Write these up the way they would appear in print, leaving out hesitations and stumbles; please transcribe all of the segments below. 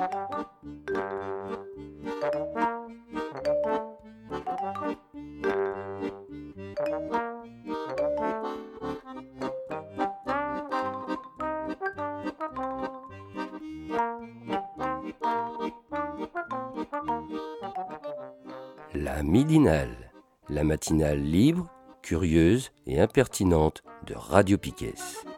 La midinale, la matinale libre, curieuse et impertinente de Radio Piquet.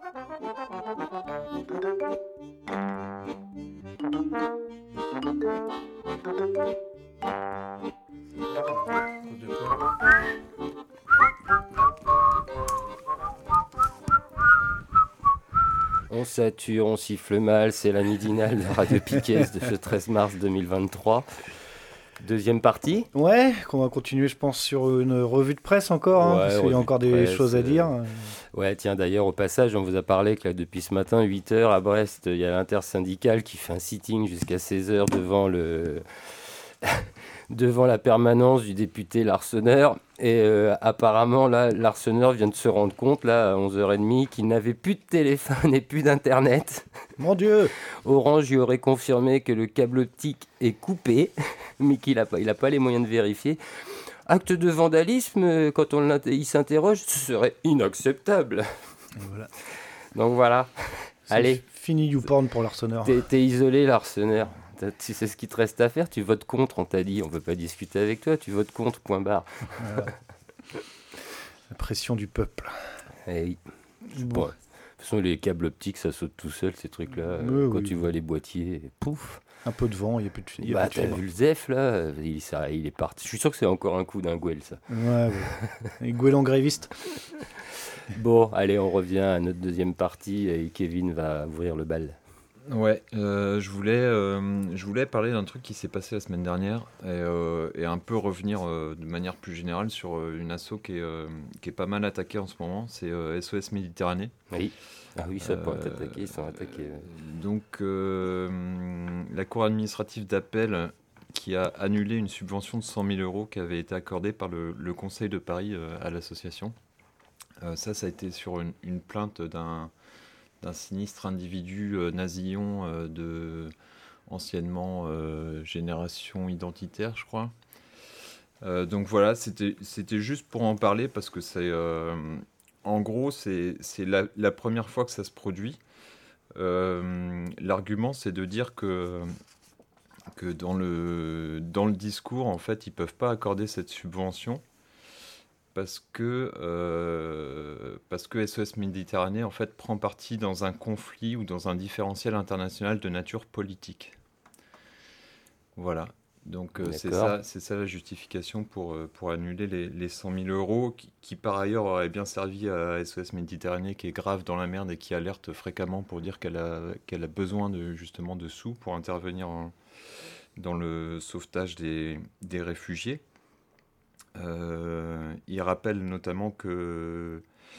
On sature, on siffle mal, c'est la midinale de Radio Piquet de ce 13 mars 2023. Deuxième partie. Ouais, qu'on va continuer, je pense, sur une revue de presse encore, parce qu'il y a encore des choses à dire. Ouais, tiens, d'ailleurs, au passage, on vous a parlé que là, depuis ce matin, 8h, à Brest, il y a l'intersyndicale qui fait un sitting jusqu'à 16h devant la permanence du député Larsonneur. Et apparemment, là, Larsonneur vient de se rendre compte, là, à 11h30, qu'il n'avait plus de téléphone et plus d'internet. Mon Dieu! Orange lui aurait confirmé que le câble optique est coupé, mais qu'il n'a pas les moyens de vérifier. Acte de vandalisme, quand il s'interroge, ce serait inacceptable. Voilà. Donc voilà. C'est Allez. Fini YouPorn pour Larsonneur. T'es isolé, Larsonneur. Tu sais ce qu'il te reste à faire, tu votes contre, on t'a dit, on ne veut pas discuter avec toi, tu votes contre, point barre. Voilà. La pression du peuple. Hey. Bon. De toute façon, les câbles optiques, ça saute tout seul, ces trucs-là. Quand tu vois les boîtiers, pouf. Un peu de vent, il n'y a plus de fibre. Bah, t'as vu le Zef, là, il est parti. Je suis sûr que c'est encore un coup d'un Gouel, ça. Ouais. Et Gouelan gréviste. Bon, allez, on revient à notre deuxième partie et Kevin va ouvrir le bal. Ouais, je voulais parler d'un truc qui s'est passé la semaine dernière et un peu revenir de manière plus générale sur une asso qui est pas mal attaquée en ce moment, c'est SOS Méditerranée. Oui. Ah oui, ça pourrait t'attaquer, ils sont attaqués. Donc, la Cour administrative d'appel qui a annulé une subvention de 100 000 € qui avait été accordée par le Conseil de Paris à l'association. Ça a été sur une plainte d'un sinistre individu nasillon anciennement Génération Identitaire, je crois. Donc voilà, c'était juste pour en parler parce que c'est en gros c'est la première fois que ça se produit. L'argument, c'est de dire que dans le discours, en fait, ils peuvent pas accorder cette subvention parce que SOS Méditerranée en fait prend parti dans un conflit ou dans un différentiel international de nature politique. Voilà. Donc c'est ça la justification pour annuler les 100 000 € qui par ailleurs auraient bien servi à SOS Méditerranée qui est grave dans la merde et qui alerte fréquemment pour dire qu'elle a besoin de sous pour intervenir dans le sauvetage des réfugiés. Il rappelle notamment que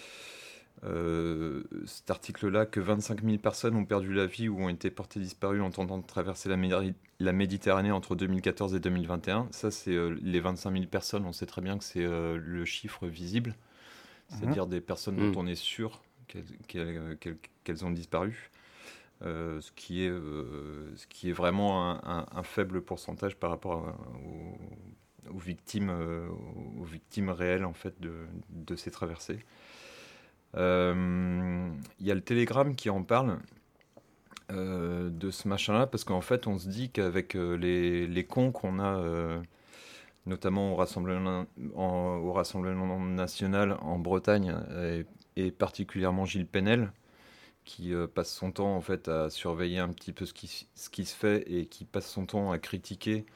cet article-là, que 25 000 personnes ont perdu la vie ou ont été portées disparues en tentant de traverser la Méditerranée entre 2014 et 2021. Ça, c'est les 25 000 personnes. On sait très bien que c'est le chiffre visible, c'est-à-dire des personnes dont on est sûr qu'elles ont disparu. Ce qui est vraiment un faible pourcentage par rapport aux victimes réelles en fait de ces traversées. Il y a le Télégramme qui en parle de ce machin-là parce qu'en fait on se dit qu'avec les cons qu'on a notamment au Rassemblement national en Bretagne et particulièrement Gilles Penel qui passe son temps en fait à surveiller un petit peu ce qui se fait et qui passe son temps à critiquer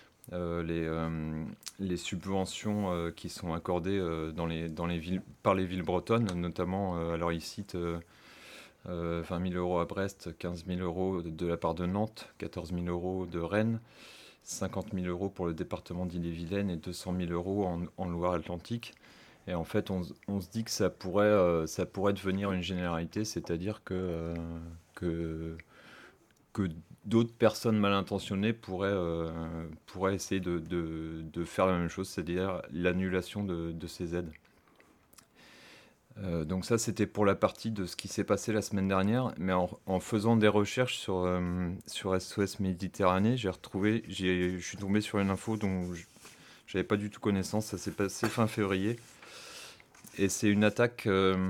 les subventions qui sont accordées dans les villes, par les villes bretonnes, notamment, alors il cite 20 000 € à Brest, 15 000 € de la part de Nantes, 14 000 € de Rennes, 50 000 € pour le département d'Ille-et-Vilaine et 200 000 € en Loire-Atlantique. Et en fait, on se dit que ça pourrait devenir une généralité, c'est-à-dire que d'autres personnes mal intentionnées pourraient essayer de faire la même chose, c'est-à-dire l'annulation de ces aides. Donc ça, c'était pour la partie de ce qui s'est passé la semaine dernière. Mais en faisant des recherches sur SOS Méditerranée, je suis tombé sur une info dont j'avais pas du tout connaissance. Ça s'est passé fin février. Et c'est une attaque...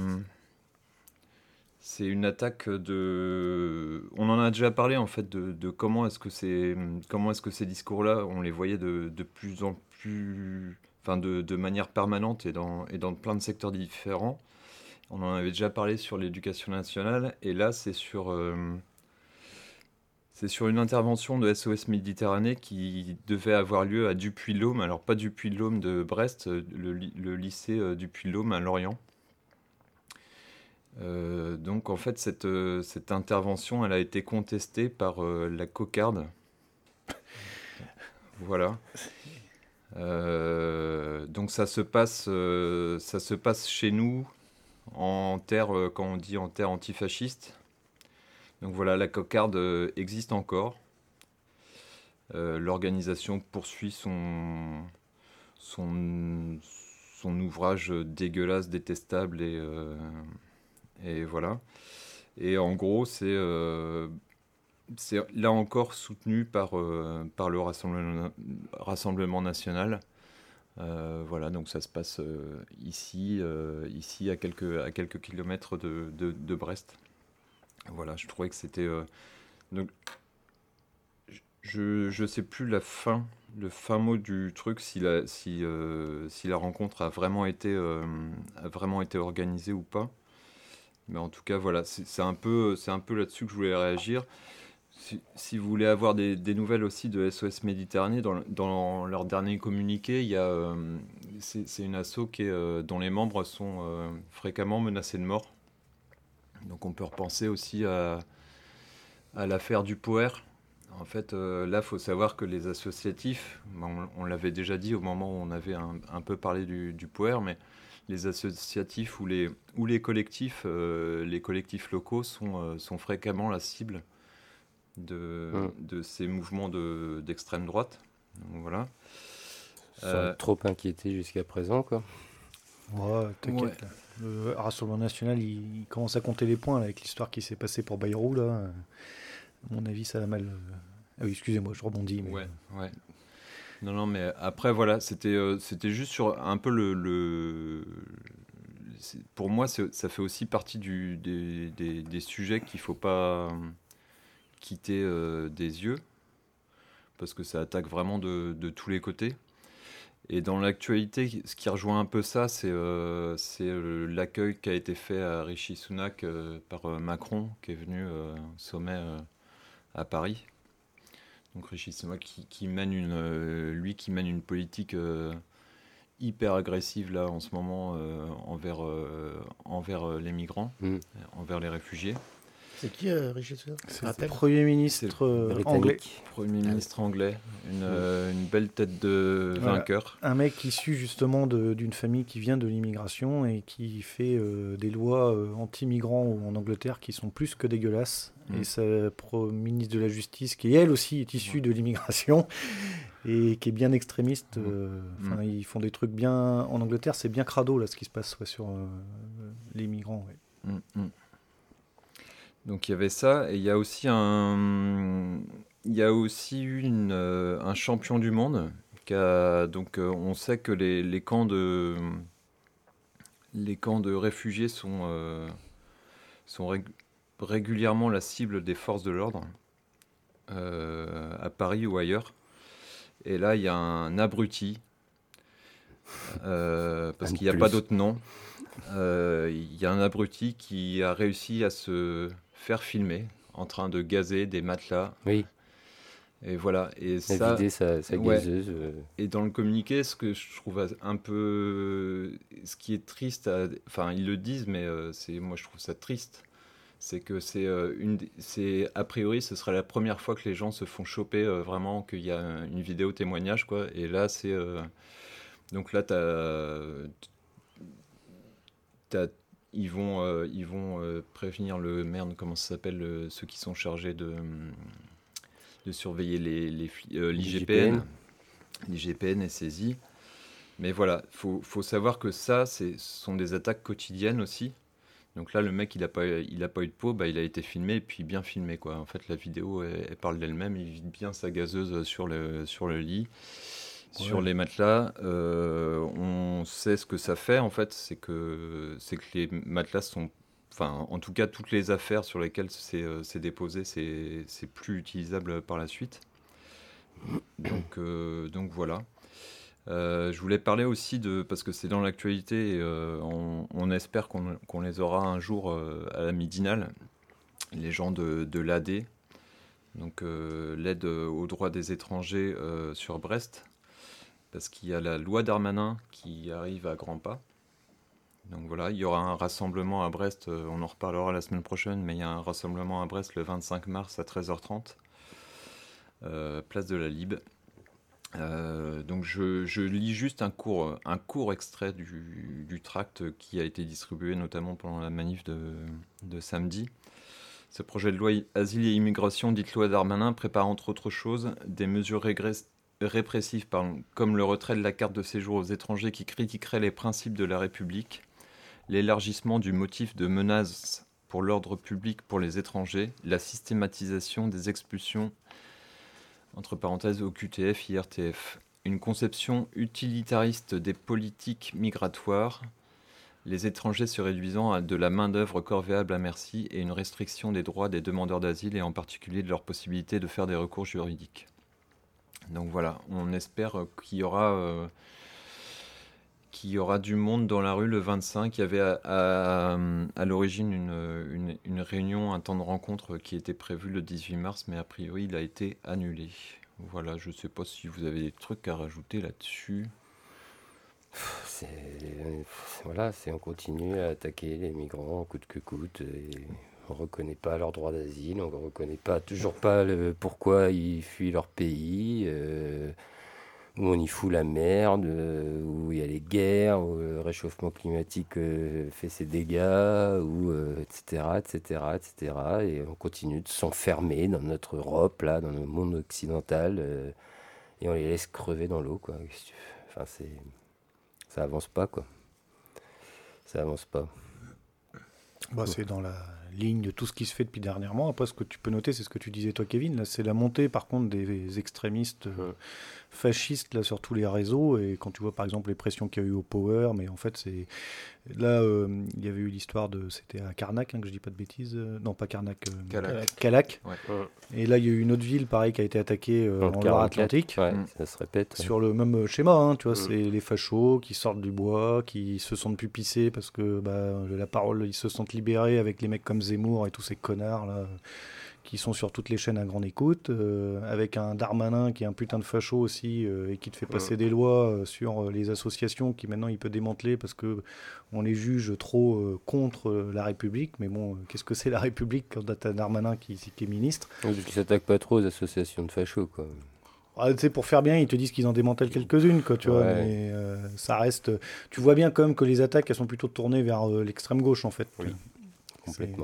On en a déjà parlé en fait de comment est-ce que ces discours-là, on les voyait de plus en plus, enfin de manière permanente et dans plein de secteurs différents. On en avait déjà parlé sur l'éducation nationale et là c'est sur une intervention de SOS Méditerranée qui devait avoir lieu à Dupuy-de-Dôme. Alors pas Dupuy-de-Dôme de Brest, le lycée Dupuy-de-Dôme à Lorient. Donc en fait cette intervention elle a été contestée par la cocarde. Voilà. Donc ça se passe chez nous en terre, quand on dit en terre antifasciste. Donc voilà, la cocarde existe encore. L'organisation poursuit son ouvrage dégueulasse, détestable et voilà. Et en gros, c'est là encore soutenu par le Rassemblement national. Voilà, donc ça se passe ici à quelques kilomètres de Brest. Voilà, je trouvais que c'était... donc, je sais plus le fin mot du truc, si la rencontre a vraiment été organisée ou pas. Mais en tout cas, voilà, c'est un peu là-dessus que je voulais réagir. Si vous voulez avoir des nouvelles aussi de SOS Méditerranée, dans leur dernier communiqué, il y a, c'est une asso dont les membres sont fréquemment menacés de mort. Donc on peut repenser aussi à l'affaire du Poer. En fait, là, il faut savoir que les associatifs, on l'avait déjà dit au moment où on avait un peu parlé du Poer, mais les associatifs ou les collectifs locaux sont fréquemment la cible de ces mouvements d'extrême droite. Donc, voilà. Sans trop inquiété jusqu'à présent, quoi. Ouais, t'inquiète. Ouais. Le Rassemblement national, il commence à compter les points là, avec l'histoire qui s'est passée pour Bayrou. Là. À mon avis, ça a mal... Ah oui, excusez-moi, je rebondis. Mais... Ouais. Non, mais après, voilà, c'était juste sur un peu pour moi, ça fait aussi partie des sujets qu'il ne faut pas quitter des yeux, parce que ça attaque vraiment de tous les côtés. Et dans l'actualité, ce qui rejoint un peu ça, c'est l'accueil qui a été fait à Rishi Sunak par Macron, qui est venu au sommet à Paris. Donc Rishi Sunak qui mène une politique hyper agressive là en ce moment envers les migrants, envers les réfugiés. C'est qui Rishi Sunak? C'est le Premier ministre anglais. Premier ministre anglais, une belle tête de vainqueur. Un mec issu justement d'une famille qui vient de l'immigration et qui fait des lois anti-migrants en Angleterre qui sont plus que dégueulasses. Et sa ministre de la Justice, qui elle aussi est issue de l'immigration et qui est bien extrémiste. Ils font des trucs bien... En Angleterre, c'est bien crado là, ce qui se passe sur les migrants. Ouais. Donc il y avait ça, et il y a aussi un champion du monde donc on sait que les camps de réfugiés sont régulièrement la cible des forces de l'ordre à Paris ou ailleurs. Et là il y a un abruti parce qu'il n'y a pas d'autre nom. Il y a un abruti qui a réussi à se faire filmer en train de gazer des matelas. Oui. Et voilà. Et ça, vider sa gazeuse. Et dans le communiqué, ce que je trouve un peu... Ce qui est triste, enfin ils le disent, mais moi je trouve ça triste, c'est que c'est a priori ce serait la première fois que les gens se font choper vraiment, qu'il y a une vidéo témoignage, quoi. Et là c'est... donc là ils vont prévenir comment ça s'appelle, ceux qui sont chargés de surveiller l'IGPN. L'IGPN est saisi. Mais voilà, faut savoir que ça, ce sont des attaques quotidiennes aussi. Donc là, le mec, il a pas eu de peau, il a été filmé et puis bien filmé, quoi. En fait, la vidéo, elle parle d'elle-même. Il vide bien sa gazeuse sur le lit, sur les matelas. On sait ce que ça fait, en fait, c'est que les matelas sont... Enfin, en tout cas, toutes les affaires sur lesquelles c'est déposé, c'est plus utilisable par la suite. Donc voilà. Je voulais parler aussi parce que c'est dans l'actualité, et, on espère qu'on les aura un jour à la Midinale, les gens de l'AD, donc l'aide aux droits des étrangers sur Brest, parce qu'il y a la loi Darmanin qui arrive à grands pas. Donc voilà, il y aura un rassemblement à Brest, on en reparlera la semaine prochaine, mais il y a un rassemblement à Brest le 25 mars à 13h30, place de la Libe. Donc je lis juste un court extrait du tract qui a été distribué notamment pendant la manif de samedi. Ce projet de loi Asile et Immigration, dite loi Darmanin, prépare entre autres choses des mesures répressives comme le retrait de la carte de séjour aux étrangers qui critiqueraient les principes de la République, l'élargissement du motif de menace pour l'ordre public pour les étrangers, la systématisation des expulsions entre parenthèses au QTF, IRTF, une conception utilitariste des politiques migratoires, les étrangers se réduisant à de la main-d'œuvre corvéable à merci et une restriction des droits des demandeurs d'asile et en particulier de leur possibilité de faire des recours juridiques. Donc voilà, on espère qu'il y aura du monde dans la rue le 25. Il y avait à l'origine une réunion, un temps de rencontre qui était prévu le 18 mars, mais a priori il a été annulé. Voilà, je ne sais pas si vous avez des trucs à rajouter là-dessus. On continue à attaquer les migrants coûte que coûte. Et on ne reconnaît pas leur droit d'asile, on ne reconnaît toujours pas pourquoi ils fuient leur pays. Où on y fout la merde, où il y a les guerres, où le réchauffement climatique fait ses dégâts, etc., etc., etc. Et on continue de s'enfermer dans notre Europe, là, dans le monde occidental, et on les laisse crever dans l'eau, quoi. Enfin, ça avance pas, quoi. Ça avance pas. C'est dans la ligne de tout ce qui se fait depuis dernièrement. Après, ce que tu peux noter, c'est ce que tu disais toi, Kevin. Là, c'est la montée, par contre, des extrémistes fascistes là, sur tous les réseaux. Et quand tu vois, par exemple, les pressions qu'il y a eu au Power, mais en fait, c'est... Là, il y avait eu l'histoire de... C'était à Carnac, que je dis pas de bêtises. Non, pas Carnac. Calac. Ouais. Et là, il y a eu une autre ville, pareil, qui a été attaquée en Loire-Atlantique. Ouais, ça se répète. Sur le même schéma, tu vois, c'est les fachos qui sortent du bois, qui se sentent plus pissés parce que la parole, ils se sentent libérés avec les mecs comme Zemmour et tous ces connards là qui sont sur toutes les chaînes à grande écoute, avec un Darmanin qui est un putain de facho aussi et qui te fait passer des lois sur les associations qui maintenant il peut démanteler parce que on les juge trop contre la République. Mais bon, qu'est-ce que c'est la République quand t'as un Darmanin qui est ministre? Parce qu'ils s'attaquent pas trop aux associations de fachos, quoi. Pour faire bien, ils te disent qu'ils en démantèlent quelques-unes, quoi, tu vois, mais ça reste... Tu vois bien quand même que les attaques, elles sont plutôt tournées vers l'extrême gauche, en fait. Oui, complètement.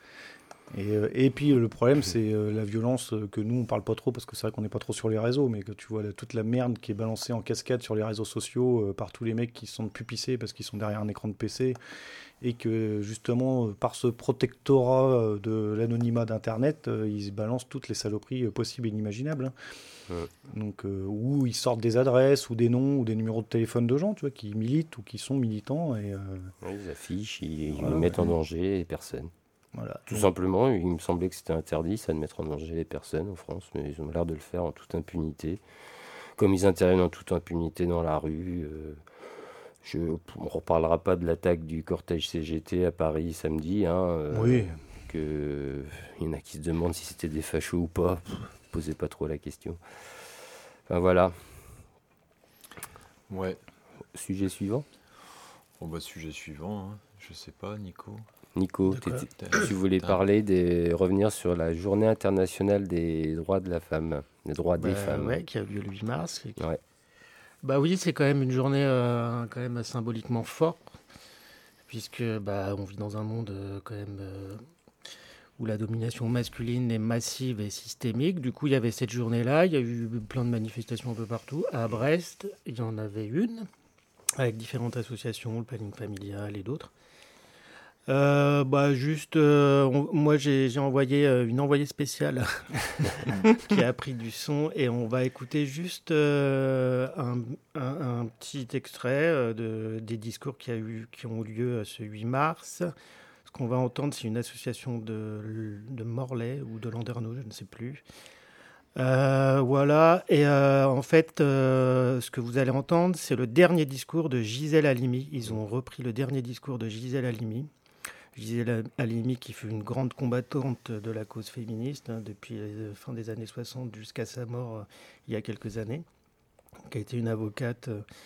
Et puis le problème, c'est la violence que nous, on parle pas trop, parce que c'est vrai qu'on n'est pas trop sur les réseaux, mais que tu vois toute la merde qui est balancée en cascade sur les réseaux sociaux par tous les mecs qui se sentent pupissés parce qu'ils sont derrière un écran de PC, et que justement, par ce protectorat de l'anonymat d'Internet, ils balancent toutes les saloperies possibles et inimaginables. Donc, où ils sortent des adresses, ou des noms, ou des numéros de téléphone de gens, tu vois, qui militent ou qui sont militants. Et, ils affichent, ils mettent en danger les personnes. Voilà. Tout simplement, il me semblait que c'était interdit, ça, de mettre en danger les personnes en France, mais ils ont l'air de le faire en toute impunité. Comme ils interviennent en toute impunité dans la rue. On ne reparlera pas de l'attaque du cortège CGT à Paris samedi. Oui. Il y en a qui se demandent si c'était des fachos ou pas. Posez pas trop la question. Enfin voilà. Ouais. Sujet suivant. Sujet suivant, hein. Je sais pas, Nico, tu voulais revenir sur la journée internationale des droits de la femme, des droits des femmes. Ouais, qui a lieu le 8 mars. Ouais. Bah oui, c'est quand même une journée quand même symboliquement forte, puisque on vit dans un monde quand même où la domination masculine est massive et systémique. Du coup, il y avait cette journée-là, il y a eu plein de manifestations un peu partout. À Brest, il y en avait une. avec différentes associations, le planning familial et d'autres. Moi j'ai envoyé une envoyée spéciale qui a pris du son et on va écouter juste un petit extrait des discours qui ont eu lieu ce 8 mars. Ce qu'on va entendre, c'est une association de Morlaix ou de Landerneau, je ne sais plus. Voilà, et en fait, ce que vous allez entendre, c'est le dernier discours de Gisèle Halimi. Ils ont repris le dernier discours de Gisèle Halimi. Gisèle Halimi, qui fut une grande combattante de la cause féministe depuis la fin des années 60 jusqu'à sa mort il y a quelques années, qui a été une avocate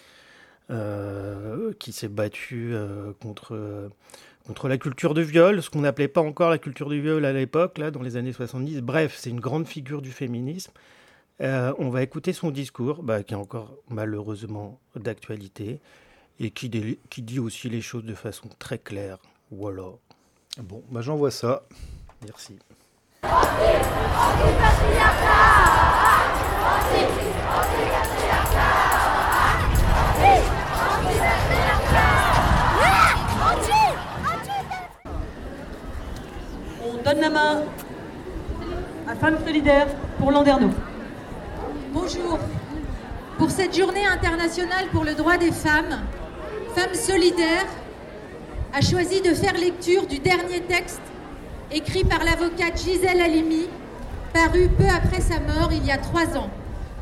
qui s'est battue contre la culture du viol, ce qu'on n'appelait pas encore la culture du viol à l'époque, là, dans les années 70. Bref, c'est une grande figure du féminisme. On va écouter son discours, qui est encore malheureusement d'actualité, et qui dit aussi les choses de façon très claire. Voilà. Bon, j'envoie ça. Merci. On donne la main à Femmes Solidaires pour Landerneau. Bonjour. Pour cette journée internationale pour le droit des femmes, Femmes Solidaires a choisi de faire lecture du dernier texte écrit par l'avocate Gisèle Halimi, paru peu après sa mort il y a 3 ans.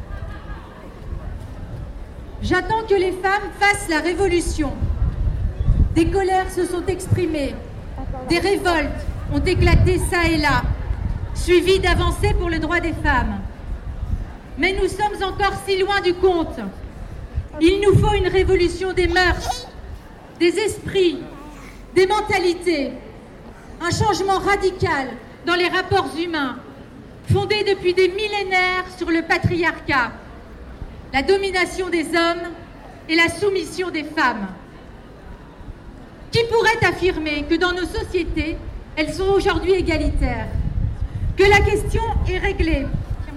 J'attends que les femmes fassent la révolution. Des colères se sont exprimées, des révoltes ont éclaté ça et là, suivies d'avancées pour le droit des femmes. Mais nous sommes encore si loin du compte. Il nous faut une révolution des mœurs, des esprits, des mentalités, un changement radical dans les rapports humains, fondé depuis des millénaires sur le patriarcat, la domination des hommes et la soumission des femmes. Qui pourrait affirmer que dans nos sociétés, elles sont aujourd'hui égalitaires, que la question est réglée,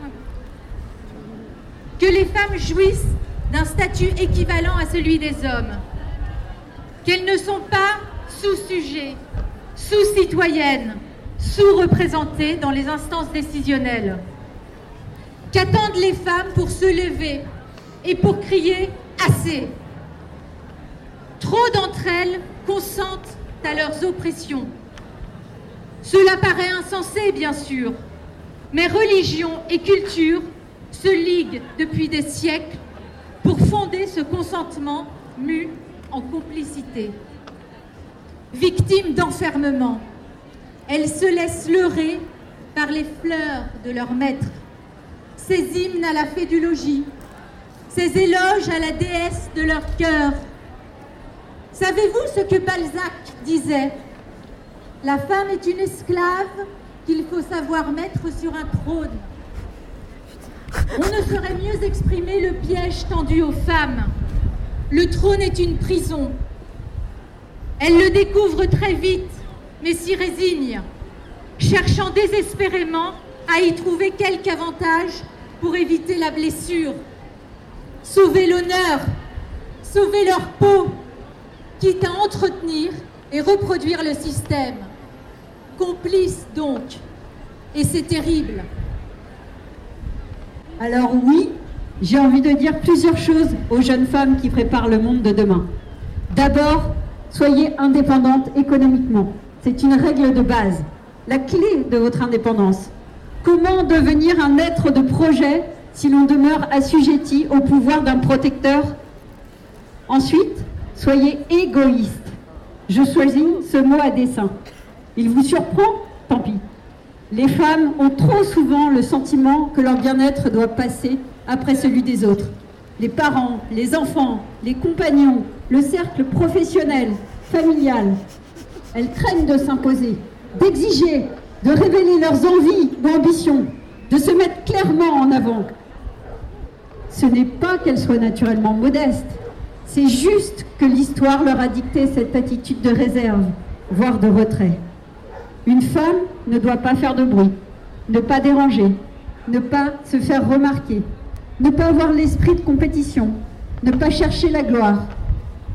que les femmes jouissent d'un statut équivalent à celui des hommes, qu'elles ne sont pas sous-sujets, sous-citoyennes, sous-représentées dans les instances décisionnelles? Qu'attendent les femmes pour se lever et pour crier « assez » ? Trop d'entre elles consentent à leurs oppressions. Cela paraît insensé, bien sûr, mais religion et culture se liguent depuis des siècles pour fonder ce consentement mu en complicité. Victimes d'enfermement, elles se laissent leurrer par les fleurs de leur maître, ces hymnes à la fédulogie, ces éloges à la déesse de leur cœur. Savez-vous ce que Balzac disait ? La femme est une esclave qu'il faut savoir mettre sur un trône. On ne saurait mieux exprimer le piège tendu aux femmes. Le trône est une prison. Elles le découvrent très vite, mais s'y résignent, cherchant désespérément à y trouver quelque avantage pour éviter la blessure. Sauver l'honneur, sauver leur peau, quitte à entretenir et reproduire le système. Complices donc, et c'est terrible. Alors oui, j'ai envie de dire plusieurs choses aux jeunes femmes qui préparent le monde de demain. D'abord, soyez indépendantes économiquement. C'est une règle de base, la clé de votre indépendance. Comment devenir un être de projet si l'on demeure assujetti au pouvoir d'un protecteur? Ensuite, soyez égoïste. Je choisis ce mot à dessein. Il vous surprend? Tant pis. Les femmes ont trop souvent le sentiment que leur bien-être doit passer après celui des autres. Les parents, les enfants, les compagnons, le cercle professionnel, familial. Elles craignent de s'imposer, d'exiger, de révéler leurs envies ou ambitions, de se mettre clairement en avant. Ce n'est pas qu'elles soient naturellement modestes, c'est juste que l'histoire leur a dicté cette attitude de réserve, voire de retrait. Une femme ne doit pas faire de bruit, ne pas déranger, ne pas se faire remarquer, ne pas avoir l'esprit de compétition, ne pas chercher la gloire.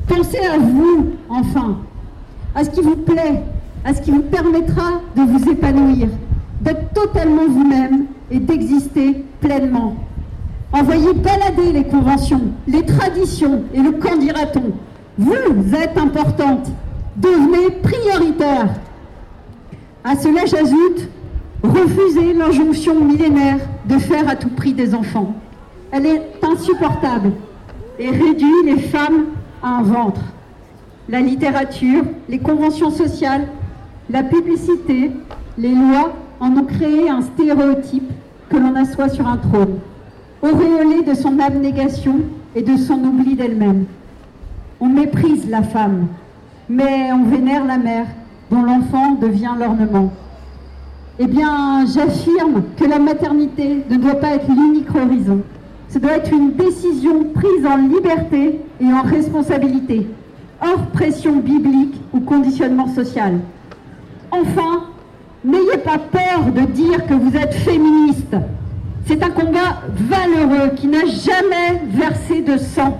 Pensez à vous, enfin, à ce qui vous plaît, à ce qui vous permettra de vous épanouir, d'être totalement vous-même et d'exister pleinement. Envoyez balader les conventions, les traditions et le qu'en dira-t-on. Vous êtes importante, devenez prioritaire. À cela j'ajoute, refusez l'injonction millénaire de faire à tout prix des enfants. Elle est insupportable et réduit les femmes à un ventre. La littérature, les conventions sociales, la publicité, les lois en ont créé un stéréotype que l'on assoit sur un trône, auréolé de son abnégation et de son oubli d'elle-même. On méprise la femme, mais on vénère la mère, dont l'enfant devient l'ornement. Eh bien, j'affirme que la maternité ne doit pas être l'unique horizon. Ce doit être une décision prise en liberté et en responsabilité, hors pression biblique ou conditionnement social. Enfin, n'ayez pas peur de dire que vous êtes féministe. C'est un combat valeureux qui n'a jamais versé de sang.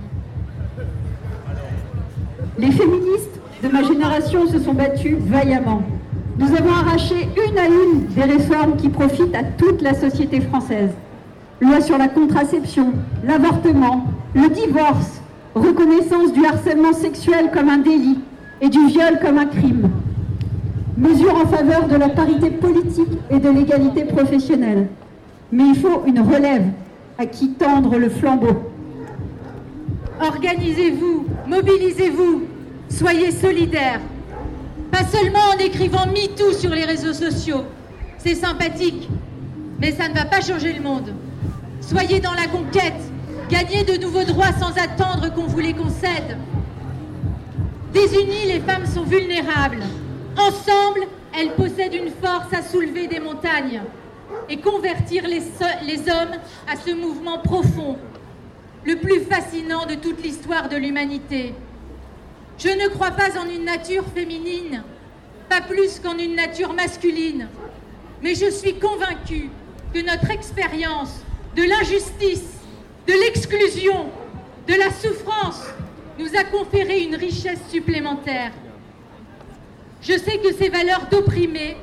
Les féministes de ma génération se sont battues vaillamment. Nous avons arraché une à une des réformes qui profitent à toute la société française. Loi sur la contraception, l'avortement, le divorce, reconnaissance du harcèlement sexuel comme un délit et du viol comme un crime. Mesures en faveur de la parité politique et de l'égalité professionnelle. Mais il faut une relève à qui tendre le flambeau. Organisez-vous, mobilisez-vous, soyez solidaires. Pas seulement en écrivant MeToo sur les réseaux sociaux. C'est sympathique, mais ça ne va pas changer le monde. Soyez dans la conquête, gagnez de nouveaux droits sans attendre qu'on vous les concède. Désunies, les femmes sont vulnérables. Ensemble, elles possèdent une force à soulever des montagnes et convertir les hommes à ce mouvement profond, le plus fascinant de toute l'histoire de l'humanité. Je ne crois pas en une nature féminine, pas plus qu'en une nature masculine, mais je suis convaincue que notre expérience de l'injustice, de l'exclusion, de la souffrance nous a conféré une richesse supplémentaire. Je sais que de ces valeurs d'opprimés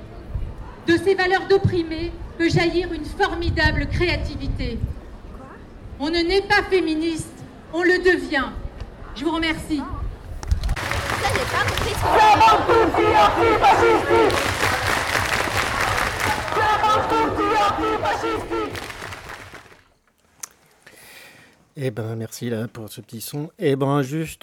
peut jaillir une formidable créativité. On ne naît pas féministe, on le devient. Je vous remercie. Ça, j'ai pas compris ce qu'on dit. Eh ben merci là pour ce petit son. Eh ben juste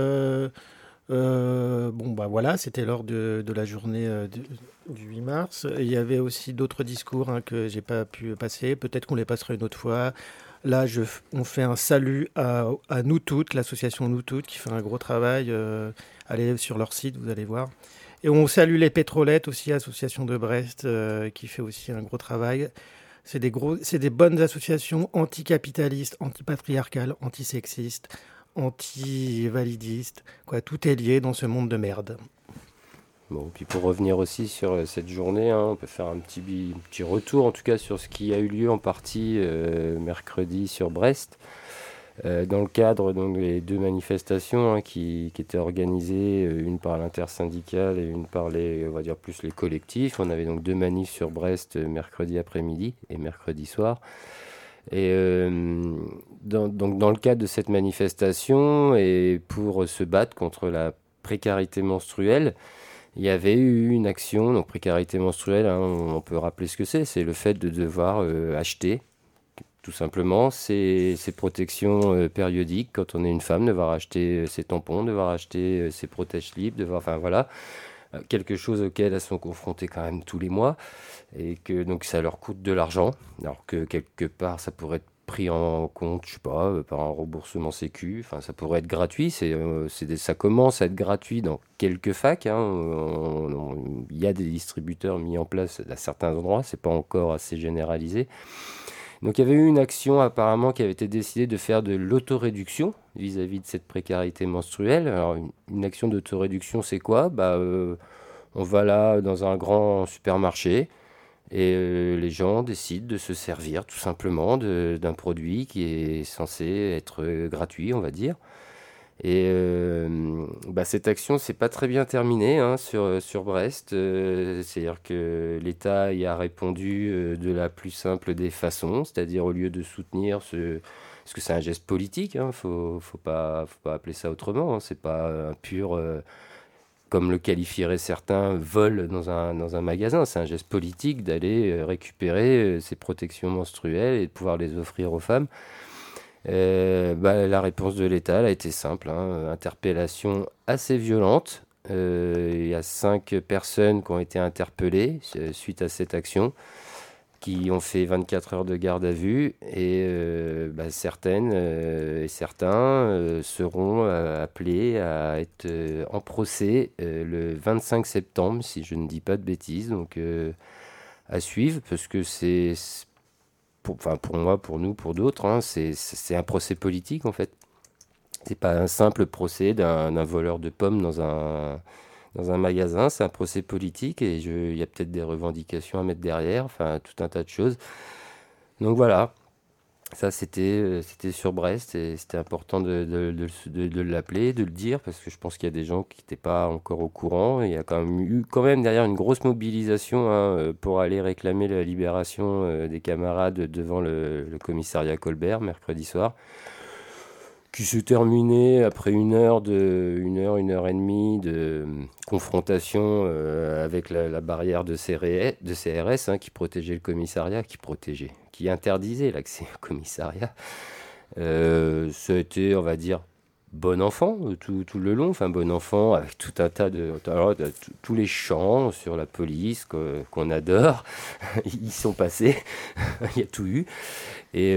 bon bah voilà, c'était lors de la journée du 8 mars. Il y avait aussi d'autres discours que j'ai pas pu passer. Peut-être qu'on les passera une autre fois. Là, on fait un salut à Nous Toutes, l'association Nous Toutes, qui fait un gros travail. Allez sur leur site, vous allez voir. Et on salue les Pétrolettes aussi, association de Brest, qui fait aussi un gros travail. C'est des bonnes associations anticapitalistes, antipatriarcales, antisexistes, anti-validistes. Quoi, tout est lié dans ce monde de merde. Bon, puis pour revenir aussi sur cette journée, on peut faire un petit retour en tout cas sur ce qui a eu lieu en partie mercredi sur Brest. Dans le cadre donc, des deux manifestations qui étaient organisées, une par l'intersyndicale et une par on va dire plus les collectifs. On avait donc deux manifs sur Brest mercredi après-midi et mercredi soir. Et donc dans le cadre de cette manifestation et pour se battre contre la précarité menstruelle, il y avait eu une action. Donc précarité menstruelle, on peut rappeler ce que c'est le fait de devoir acheter tout simplement ces protections périodiques. Quand on est une femme, devoir acheter ses tampons, devoir acheter ses protège-libres, enfin voilà, quelque chose auquel elles sont confrontées quand même tous les mois, et que donc ça leur coûte de l'argent, alors que quelque part ça pourrait être pris en compte, je sais pas, par un remboursement sécu, enfin ça pourrait être gratuit, ça commence à être gratuit dans quelques facs, il y a des distributeurs mis en place à certains endroits, c'est pas encore assez généralisé. Donc il y avait eu une action apparemment qui avait été décidée de faire de l'autoréduction vis-à-vis de cette précarité menstruelle. Alors une action d'autoréduction, c'est quoi ? On va là dans un grand supermarché et les gens décident de se servir tout simplement d'un produit qui est censé être gratuit, on va dire. Et cette action s'est pas très bien terminée sur Brest. C'est-à-dire que l'État y a répondu de la plus simple des façons, c'est-à-dire au lieu de soutenir parce que c'est un geste politique, faut pas appeler ça autrement. C'est pas un pur, comme le qualifieraient certains, vol dans un magasin. C'est un geste politique d'aller récupérer ces protections menstruelles et de pouvoir les offrir aux femmes. La réponse de l'État elle a été simple, interpellation assez violente. Il y a 5 personnes qui ont été interpellées suite à cette action, qui ont fait 24 heures de garde à vue, et certaines et certains seront appelés à être en procès le 25 septembre, si je ne dis pas de bêtises, donc à suivre, parce que c'est... pour moi, pour nous, pour d'autres, c'est un procès politique en fait. C'est pas un simple procès d'un voleur de pommes dans un magasin, c'est un procès politique et il y a peut-être des revendications à mettre derrière, tout un tas de choses. Donc voilà, ça c'était sur Brest et c'était important de l'appeler, de le dire, parce que je pense qu'il y a des gens qui n'étaient pas encore au courant. Il y a quand même derrière une grosse mobilisation pour aller réclamer la libération des camarades devant le commissariat Colbert mercredi soir, qui s'est terminé après une heure et demie de confrontation avec la barrière de CRS qui protégeait le commissariat, qui interdisait l'accès au commissariat. Ça a été, on va dire, bon enfant tout le long, bon enfant avec tout un tas de tous les chants sur la police qu'on adore, ils sont passés, il y a tout eu. Et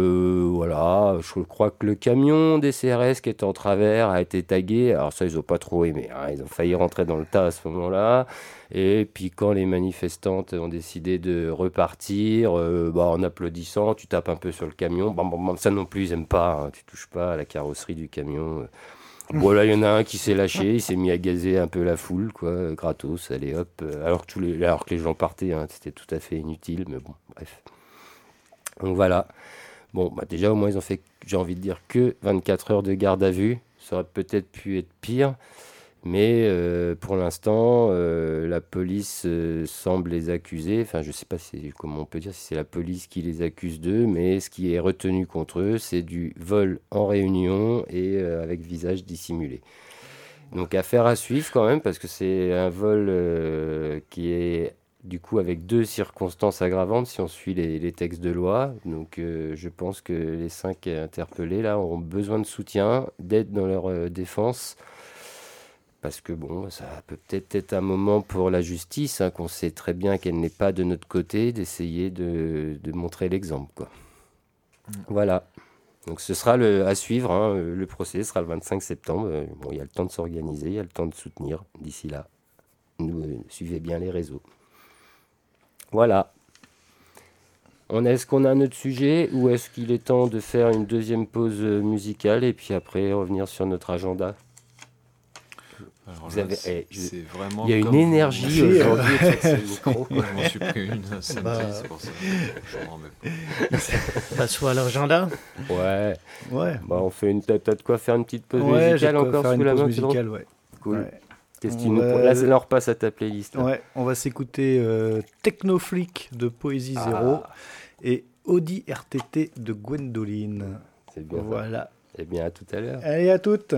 voilà, je crois que le camion des CRS qui était en travers a été tagué. Alors ça, ils n'ont pas trop aimé. Ils ont failli rentrer dans le tas à ce moment-là. Et puis quand les manifestantes ont décidé de repartir, en applaudissant, tu tapes un peu sur le camion. Ça non plus, ils n'aiment pas. Tu touches pas à la carrosserie du camion. Bon, là, il y en a un qui s'est lâché. Il s'est mis à gazer un peu la foule, quoi, gratos. Allez, hop. Alors que les gens partaient, c'était tout à fait inutile. Mais bon, bref. Donc voilà. Bon, déjà, au moins, ils ont fait, j'ai envie de dire, que 24 heures de garde à vue. Ça aurait peut-être pu être pire. Mais pour l'instant, la police semble les accuser. Je ne sais pas comment on peut dire si c'est la police qui les accuse d'eux, mais ce qui est retenu contre eux, c'est du vol en réunion et avec visage dissimulé. Donc affaire à suivre quand même, parce que c'est un vol qui est du coup avec 2 circonstances aggravantes si on suit les textes de loi. Donc je pense que les 5 interpellés là auront besoin de soutien, d'aide dans leur défense. Parce que ça peut peut-être être un moment pour la justice, qu'on sait très bien qu'elle n'est pas de notre côté, d'essayer de montrer l'exemple, quoi. Voilà. Donc ce sera à suivre, le procès sera le 25 septembre. Il y a le temps de s'organiser, il y a le temps de soutenir d'ici là. Suivez bien les réseaux. Voilà. Est-ce qu'on a un autre sujet ou est-ce qu'il est temps de faire une deuxième pause musicale et puis après revenir sur notre agenda ? C'est vraiment. Il y a une énergie aujourd'hui sur ce micro. Je m'en suis pris une samedi, c'est pour ça. Je m'en remets pas. Passons à l'agenda. Ouais. On fait t'as de quoi faire une petite pause musicale encore sous la main, musicale, ouais. Cool. Ouais. Qu'est-ce que tu nous... Là, on repasse à ta playlist. Là. Ouais, on va s'écouter Technoflic de Poésie Zéro et Audi RTT de Gwendoline. C'est bien. Voilà. Eh bien, à tout à l'heure. Allez, à toutes.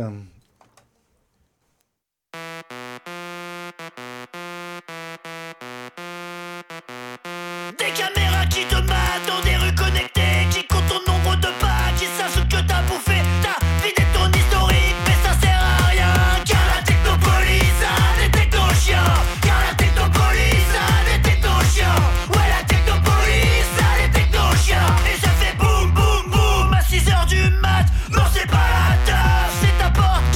Des caméras qui te matent dans des rues connectées, qui comptent ton nombre de pas, qui savent ce que t'as bouffé. T'as vidé ton historique, mais ça sert à rien. Car la technopolice a des techno-chiens. Car la technopolice a des techno-chiens. Ouais, la technopolice a des techno-chiens. Et ça fait boum boum boum à 6h du mat. Non, c'est pas la taf, c'est ta porte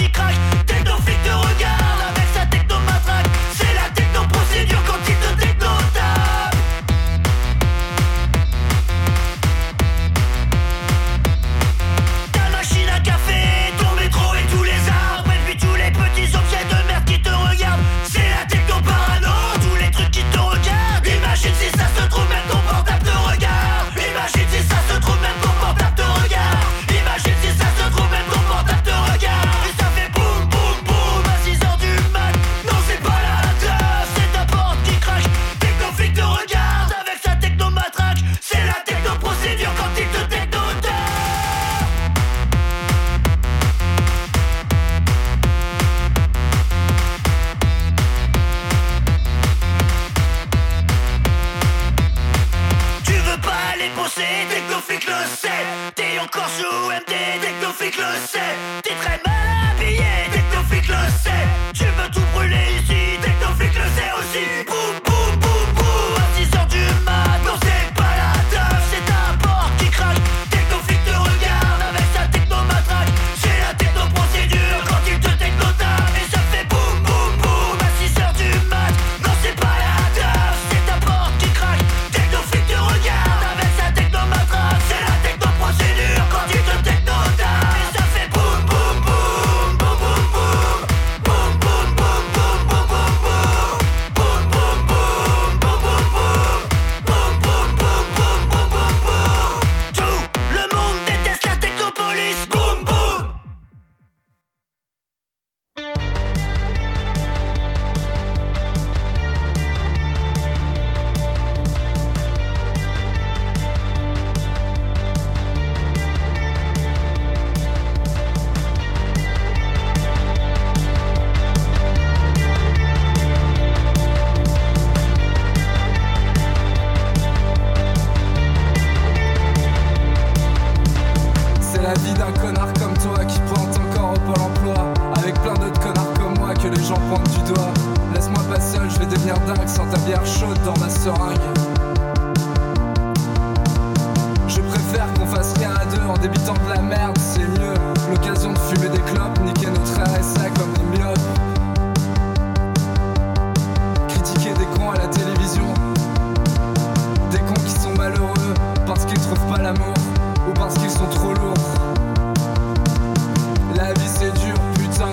Technoflic le sait. T'es encore sous MD, Technoflic le sait. T'es très mal habillé, Technoflic le sait. Tu veux tout brûler ici, Technoflic le sait aussi. Boum boum boum boum, à 6h du mat. Non c'est pas la teuf, c'est ta porte qui craque. Technoflic te regarde avec sa technomatraque. C'est la technoprocédure quand il te technotape. Et ça fait boum boum boum à 6h du mat. Non c'est pas la teuf, c'est ta porte qui craque. Technoflic te regarde avec sa technomatraque. C'est la technoprocédure quand il te technotape. Et ça fait boum boum boum boum boum boum. Boum boum boum boum boum boum boum. Boum boum boum boum boum boum. Boum boum boum boum boum boum boum. Tout le monde déteste la technopolis. Boum boum. C'est la vie d'un connard comme toi qui pointe encore au Pôle emploi. Avec plein d'autres connards comme moi que les gens pointent du doigt. Laisse-moi pas seul, je vais devenir dingue sans ta bière chaude dans ma seringue. Je préfère qu'on fasse rien à deux en débitant de la merde, c'est mieux. L'occasion de fumer des clopes, niquer notre RSA comme des myopes. Critiquer des cons à la télévision. Des cons qui sont malheureux parce qu'ils trouvent pas l'amour ou parce qu'ils sont trop lourds. La vie c'est dur, putain.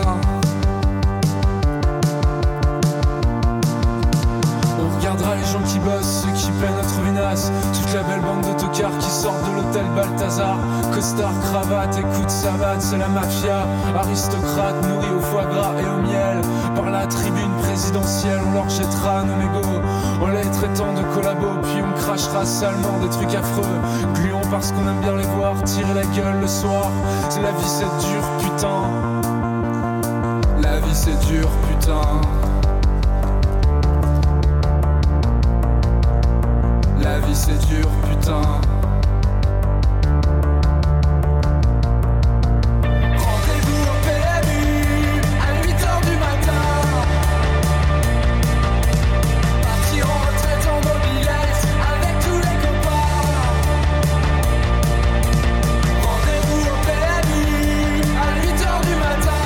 On regardera les gens qui bossent, ceux qui paient notre vinasse. Toute la belle bande de tocards qui sortent de l'hôtel Balthazar. Costard, cravate, écoute savate, c'est la mafia. Aristocrate, nourris au foie gras et au miel. Par la tribune présidentielle, on leur jettera nos mégots en les traitant de collabos. Puis on crachera salement des trucs affreux. Gluons parce qu'on aime bien les voir tirer la gueule le soir. C'est la vie, c'est dur, putain. La vie c'est dur, putain. La vie c'est dur, putain. Rendez-vous au PMU à 8h du matin. Partir en retraite en mobilette avec tous les copains. Rendez-vous au PMU à 8h du matin.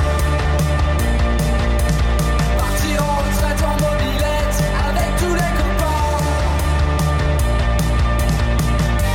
Partir en retraite en mobilette avec tous les copains.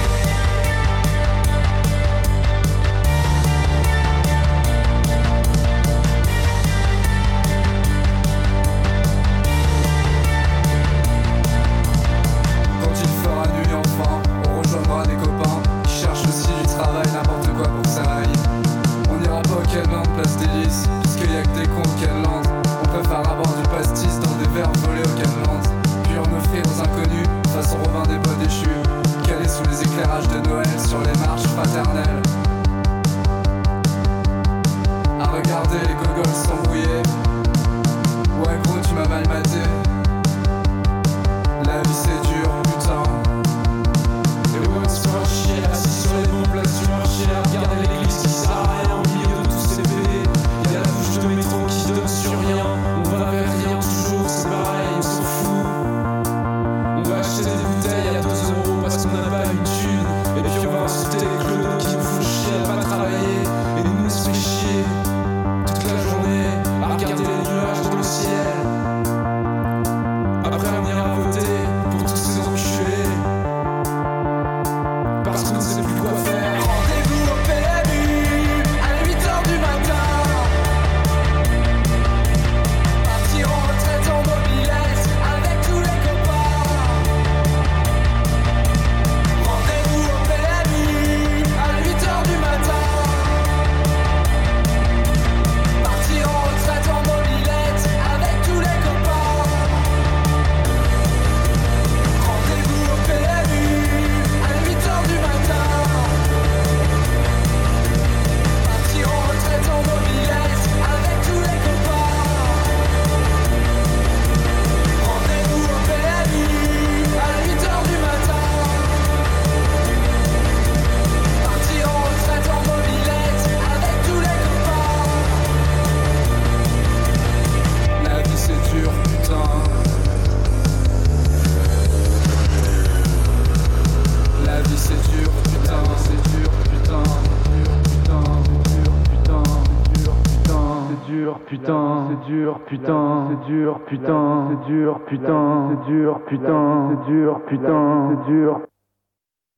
putain, c'est dur, putain, c'est dur, putain, c'est dur, putain, c'est dur, putain, c'est dur, putain, c'est dur.